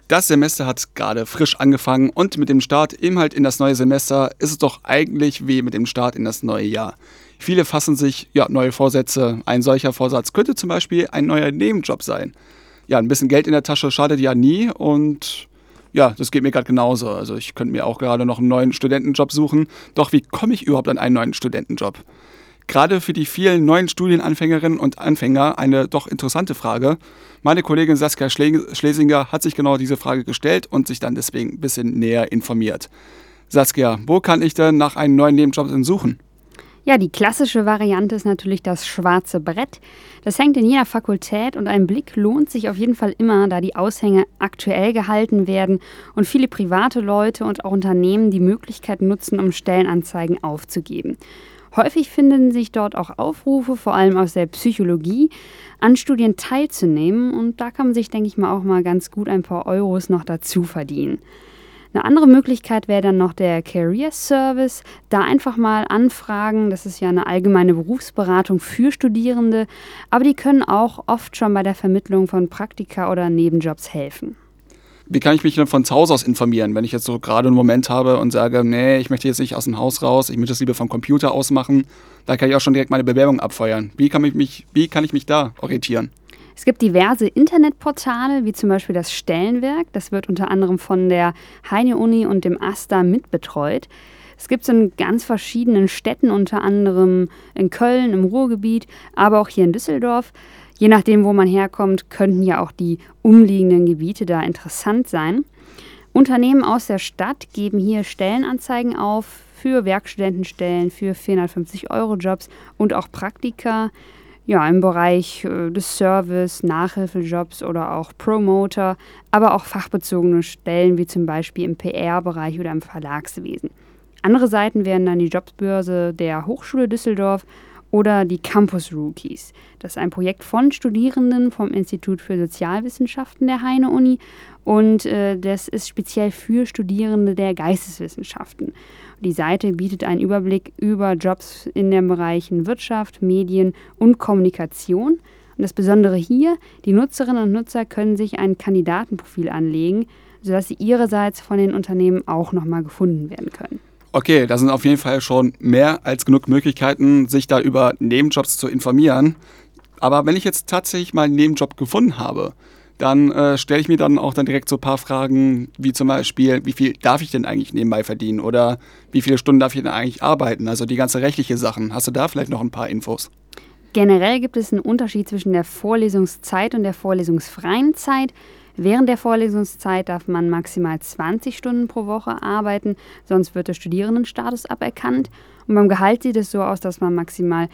Das Semester hat gerade frisch angefangen und mit dem Start eben halt in das neue Semester ist es doch eigentlich wie mit dem Start in das neue Jahr. Viele fassen sich neue Vorsätze. Ein solcher Vorsatz könnte zum Beispiel ein neuer Nebenjob sein. Ja, ein bisschen Geld in der Tasche schadet ja nie und ja, das geht mir gerade genauso. Also ich könnte mir auch gerade noch einen neuen Studentenjob suchen. Doch wie komme ich überhaupt an einen neuen Studentenjob? Gerade für die vielen neuen Studienanfängerinnen und Anfänger eine doch interessante Frage. Meine Kollegin Saskia Schlesinger hat sich genau diese Frage gestellt und sich dann deswegen ein bisschen näher informiert. Saskia, wo kann ich denn nach einem neuen Nebenjob denn suchen? Ja, die klassische Variante ist natürlich das schwarze Brett. Das hängt in jeder Fakultät und ein Blick lohnt sich auf jeden Fall immer, da die Aushänge aktuell gehalten werden und viele private Leute und auch Unternehmen die Möglichkeit nutzen, um Stellenanzeigen aufzugeben. Häufig finden sich dort auch Aufrufe, vor allem aus der Psychologie, an Studien teilzunehmen und da kann man sich, denke ich mal, auch mal ganz gut ein paar Euros noch dazu verdienen. Eine andere Möglichkeit wäre dann noch der Career Service, da einfach mal anfragen, das ist ja eine allgemeine Berufsberatung für Studierende, aber die können auch oft schon bei der Vermittlung von Praktika oder Nebenjobs helfen. Wie kann ich mich denn von zu Hause aus informieren, wenn ich jetzt so gerade einen Moment habe und sage, nee, ich möchte jetzt nicht aus dem Haus raus, ich möchte das lieber vom Computer aus machen. Da kann ich auch schon direkt meine Bewerbung abfeuern. Wie kann ich mich da orientieren? Es gibt diverse Internetportale, wie zum Beispiel das Stellenwerk. Das wird unter anderem von der Heine-Uni und dem AStA mitbetreut. Es gibt es in ganz verschiedenen Städten, unter anderem in Köln, im Ruhrgebiet, aber auch hier in Düsseldorf. Je nachdem, wo man herkommt, könnten ja auch die umliegenden Gebiete da interessant sein. Unternehmen aus der Stadt geben hier Stellenanzeigen auf für Werkstudentenstellen, für 450-Euro-Jobs und auch Praktika. Ja, im Bereich des Service, Nachhilfejobs oder auch Promoter, aber auch fachbezogene Stellen wie zum Beispiel im PR-Bereich oder im Verlagswesen. Andere Seiten wären dann die Jobbörse der Hochschule Düsseldorf oder die Campus Rookies. Das ist ein Projekt von Studierenden vom Institut für Sozialwissenschaften der Heine-Uni und das ist speziell für Studierende der Geisteswissenschaften. Die Seite bietet einen Überblick über Jobs in den Bereichen Wirtschaft, Medien und Kommunikation. Und das Besondere hier, die Nutzerinnen und Nutzer können sich ein Kandidatenprofil anlegen, sodass sie ihrerseits von den Unternehmen auch nochmal gefunden werden können. Okay, da sind auf jeden Fall schon mehr als genug Möglichkeiten, sich da über Nebenjobs zu informieren. Aber wenn ich jetzt tatsächlich mal einen Nebenjob gefunden habe, dann stelle ich mir dann auch dann direkt so ein paar Fragen, wie zum Beispiel, wie viel darf ich denn eigentlich nebenbei verdienen oder wie viele Stunden darf ich denn eigentlich arbeiten? Also die ganze rechtliche Sachen. Hast du da vielleicht noch ein paar Infos? Generell gibt es einen Unterschied zwischen der Vorlesungszeit und der vorlesungsfreien Zeit. Während der Vorlesungszeit darf man maximal 20 Stunden pro Woche arbeiten, sonst wird der Studierendenstatus aberkannt. Und beim Gehalt sieht es so aus, dass man maximal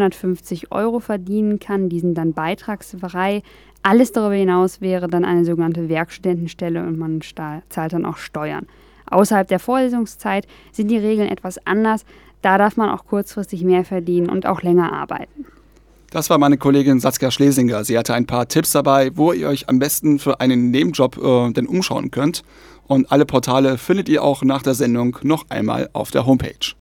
450 Euro verdienen kann. Die sind dann beitragsfrei. Alles darüber hinaus wäre dann eine sogenannte Werkstudentenstelle und man zahlt dann auch Steuern. Außerhalb der Vorlesungszeit sind die Regeln etwas anders. Da darf man auch kurzfristig mehr verdienen und auch länger arbeiten. Das war meine Kollegin Saskia Schlesinger. Sie hatte ein paar Tipps dabei, wo ihr euch am besten für einen Nebenjob denn umschauen könnt. Und alle Portale findet ihr auch nach der Sendung noch einmal auf der Homepage.